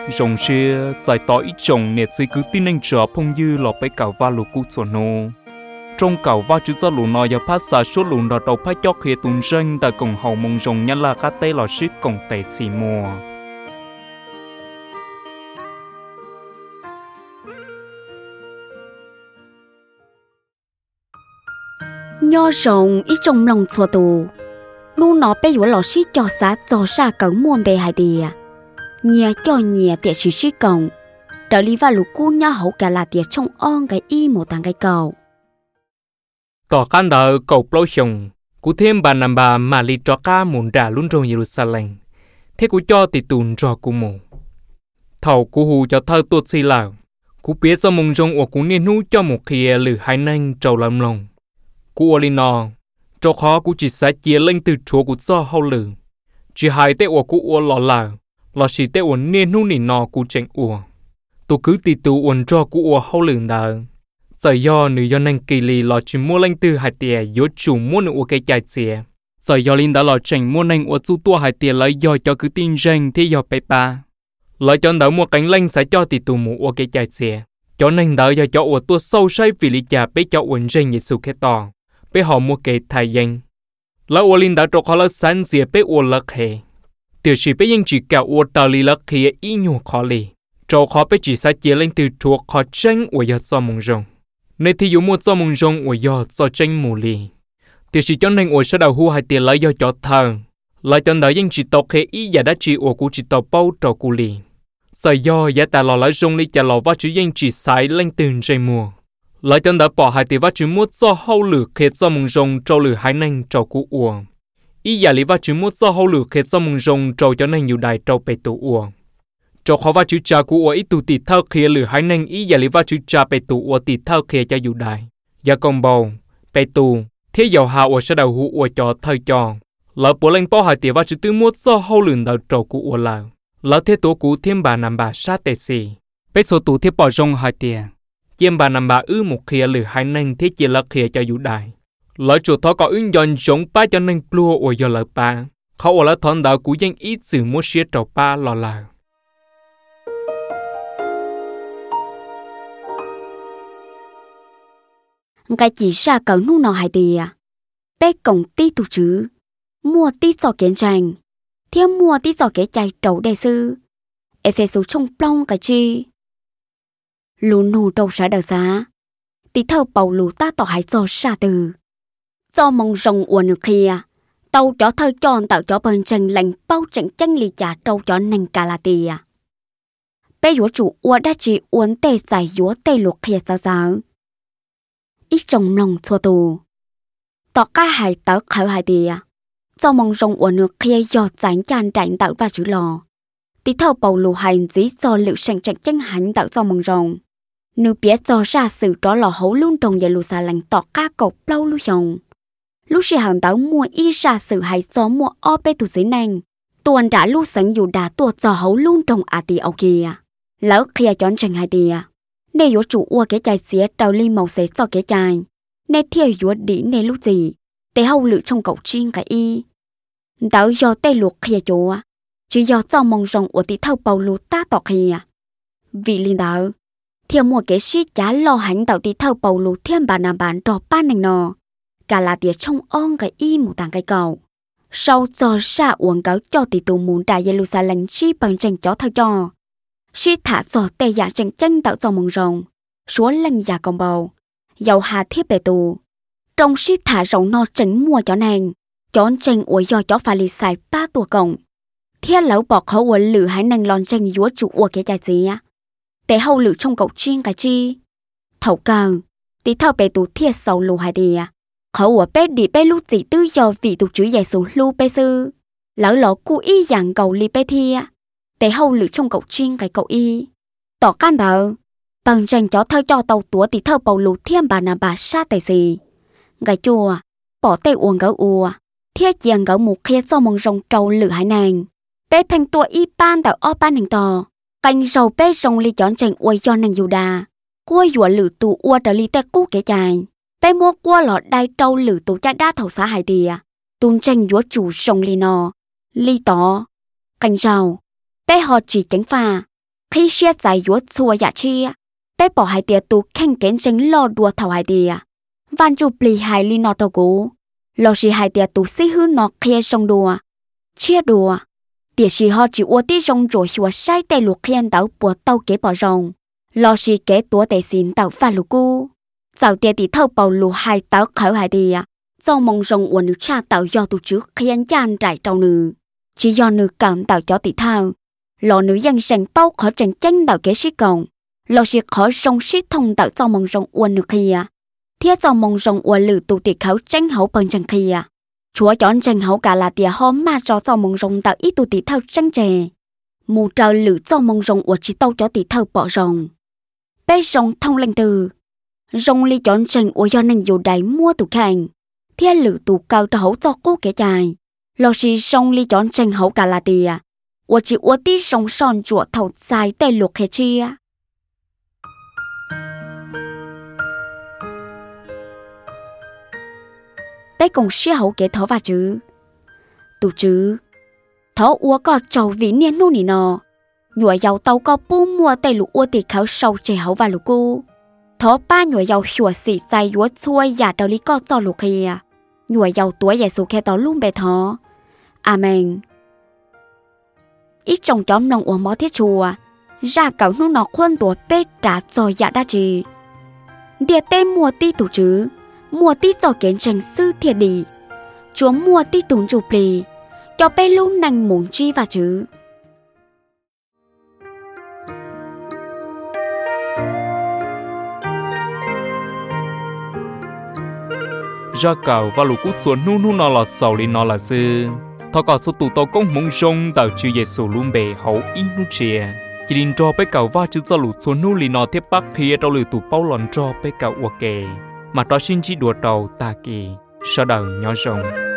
rồng xe giải tỏ ít chồng nè chỉ cứ tin anh trở phong dư lọ bay cào va lù cú chuẩn nô trong cào va chữ cho lù nọ giờ phát xả số lù nọ đầu phát chóc khía tuần ranh tại cổng hậu mông rồng nhăn là cá tê lọ ship cổng tệ xì mùa nho rồng ít trong lòng chùa tù lu nó bé yếu lọ ship cho xã cho xa cổng muôn bề hai đìa nhẹ cho nhẹ tiệt sĩ sĩ cổng trở lý và lũ cu nhau hậu cả là tiệt trong on cái y một thằng cái cầu tỏ can đờ cầu plau sông cú thêm bà nằm bà mà li cho ca muốn đà luôn trong Jerusalem thế cú cho tị tùn cho cú mù thầu cú hù cho thơ tuột xì lào cú biết cho mông rong của cú niên hú cho một kia lử hai nanh trầu làm lòng cú oli nò cho khó cú chỉ sẽ chia lên từ chúa cú cho hậu lử chỉ hai tệ của cú ô lò lào lò xì tệ của niên hú nỉ nò cú tranh ủa tôi cứ tị tù uốn cho cú ô hậu lử đờ giờ do nữ do năng kỳ lì lò chỉ mua lên từ hai tiề yếu chủ mua nữ cái chạy xe giờ do linh đã lò tranh mua năng ô chu tua hai tiề lấy do cho cứ tin rằng thế do pe pa lấy cho đỡ mua cánh lanh sẽ cho tị tù mua cái chạy xe cho năng đỡ do cho ô tua sâu say vì lý giả bé cho uốn rằng Giêsu cái to bé họ mua cái thay danh lấy ô linh đã cho họ lấy sáng dìa bé ô lắc hè tiểu sĩ béยังchỉ cả ô tờ lì lắc hè ý nhủ khó lì cho họ bé chỉ sẽ chia lên từ thuộc họ tranh ô giờ cho mong rong nên thì dù một cho mong rong ở do cho tranh mù lì, thì chỉ cho nên ở sau đầu hu hai tiền lấy do cho thờ, lại cho đỡ những chỉ tộc hệ ý và đã chỉ ở của chỉ tộc bao trò cụ lì, giờ do giá ta lò lấy rong đi chả lò vắt chữ những chỉ sai lên từng trái mùa, lại cho đỡ bỏ hai tiền vắt chữ một cho hậu lử khi cho mong rong trâu lử hai nành trâu cụ uổng, ý và lý vắt chữ một cho hậu lử khi cho mong rong trâu cho nên nhiều đại trâu bể tổ uổng. Cho khó vắt chữ cha của ít tụ tịt thao kia lử hai nành ý và lý vắt chữ cha bể tụ ở tịt thao kia cho dù đại, và công bầu bể tụ thế giàu hào ở sau đầu hụ ở cho thời cho, lỡ bộ lên bao hai tiền vắt chữ tư một do hậu lử đầu trâu của là, lỡ thế tổ của thêm bà nằm bà sát tệ xì, bể số tụ thế bỏ rong hai tiền, thêm bà nằm bà một kia lử hai nành thế chỉ là kia cho dù đại, lỡ chỗ thọ có ứng dọn giống ba cho nên plua ở giờ lỡ ba,เขาở lỡ thon đạo của dân ít sự mua xe trâu ba lò là cái chỉ xa cỡ nu nọ hai tìa bé cổng tí tụ chứ mua tí cho kiến tranh thêm mua tí cho cái chạy trâu đề sư Ephesus trong plong cái chi lù nù đầu xã đờ giá tí thơ bầu lù ta tỏ hai cho xa từ cho mong rồng uổng được kia tàu cho thơ tròn tạo cho bên tranh lành bao tranh chân lì trả trâu cho nành cả là tìa bé yếu chủ uổng đã chỉ uổng tê giải yếu tê luộc kia ra giáo ít trong lòng chua tù tỏ ca hải tớ khởi hải tìa do mong rong uổng nước kia giọt ránh chan tránh tạo và chữ lò tí thâu bầu lù hành dí do liệu sành tranh chân hành tạo do mong rong nữ biết do ra sự đó lò hấu luôn trong giờ lù xa lành tỏ ca cột lâu lưu dòng lúc sĩ hàng tớ mua y ra sự hay do mua o bê tù dưới nành tuần đã lưu sánh dù đã tuột do hấu luôn trong à tì áo kia lỡ kia chọn tranh hai tìa nè yếu chủ ua cái chai xía trào ly màu xế cho cái chai nè thiêu yếu đi nè lúc gì để hậu lự trong cậu chiên cái y đỡ do tê luộc kia chúa chỉ do cho mong rồng của tí thâu bầu lù ta tọt kia vì liên đỡ thiêu mua cái shit chả lo hành tạo tí thâu bầu lù thêm bà nà bán đỏ ba nành nò cả là tiệt trong on cái y một tàng cái cầu sau cho xa uống cáo cho tí tù muốn đại Jerusalem chi bằng tranh chó thơ cho sĩ thả giò tê giả tranh tranh tạo cho mong rồng số lanh giả công bầu dầu hà thiết bề tù trong sĩ thả rồng no tránh mua chó nàng chó tranh ủi do chó pha lì xài ba tua cổng thiết lão bọc khẩu ủi lử hãy nàng lon tranh dúa chủ ủa cái chai gì á để hậu lử trong cậu chiên cái chi thầu cờ tí thao bề tù thiết sầu lù hai đìa khẩu ủa bê đi bê lúc gì tư do vị tù chữ dạy số lưu bê sư lỡ lọ cu y dạng cầu li bê thia để hậu lử trong cậu chiên cái cậu y tỏ can đờ bằng tranh chó thơ cho tàu túa tí thơ bầu lù thêm bà nà bà sát tài gì gái chùa bỏ tay uống gấu ua thiết giang gấu một kia do mong rồng trâu lử hải nàng bé thành tua y ban tạo o ban hình tò canh rầu bé rồng ly chọn tranh uôi do nàng dù đà cua dùa lử tù ua trở ly tê cú kế chài bé mua cua lọ đai trâu lử tù cha đa thầu xã hải tìa tuôn tranh dúa chủ rồng ly nò ly tỏ canh rầu bé họ chỉ tránh pha khi xe giải yuốt chua dạ chia bé bỏ hai tia tu khen kén tranh lo đùa thầu hai tia van chụp lì hai li nọ tàu cũ lo xì hai tia tu xí hư nọ kia sông đùa chia đùa tia xì họ chỉ uất tí rong rồi xua sai tay luộc khen tàu bùa tàu kế bỏ rong lo xì kế tua tay xin tàu pha lục cu dạo tia tí thâu bầu lù hai tàu khởi hai tia do mong rong uẩn nữ cha tàu do tu trước khen chan trải trâu nữ chỉ do nữ cảm tàu cho tí thao lo nữ dân sành bao khó tranh tranh tàu kế sĩ cộng lo xì khó rong sĩ thông tàu do mong rong uẩn nữ kia thiết do mong rong uẩn lử tu tiệt khẩu tranh hậu bằng chẳng kia chúa chọn tranh hậu cả là tia hôm mà cho mong rong tàu ít tu tiệt thao tranh chè mù trào lử do mong rong uẩn chỉ tàu cho tiệt thao bỏ rong bé rong thông lệnh từ rong li chọn tranh uẩn do nên dù đại mua tụ khang thiết lử tụ cao cho hậu cho cô kẻ trai lo xì rong li chọn tranh hậu cả là tia uẩn chỉ uẩn tí rong son chuột thầu dài tay luộc hệ chia bé cùng xia hậu kế thó và chứ tụ chứ thó ua có trầu vĩ niên nu nì nọ nhụa giàu tàu có bu mua tay lụ ua tì khảo sâu chè hậu và lụ cu thó ba nhụa giàu xùa xị dài yuốt xuôi giả đầu lý có cho lụ kia nhụa giàu tuổi giải số khe tỏ luôn bè thó amen ít trong chóm nông ua mó thiết chùa ra cậu nu nọ khuôn tuổi bé trả cho giả đa trì địa tê mua ti tụ chứ mua tí cho kiến tranh sư thiệt đi chúa mua tí tùng chụp lì cho bé luôn nành muốn chi và chứ ra cầu và lũ cút xuống nu nọ là sầu li nọ là dư thọ cọ số tụ tàu công mong rong tàu chữ Giêsu luôn bề hậu in nu chia chỉ định cho bé cầu va chữ cho lũ xuống nu li nọ tiếp bắc kia tàu lử tụ bao lon cho bé cầu ok mà đó xin chỉ đùa đầu ta kỳ sau đầu nhỏ rồng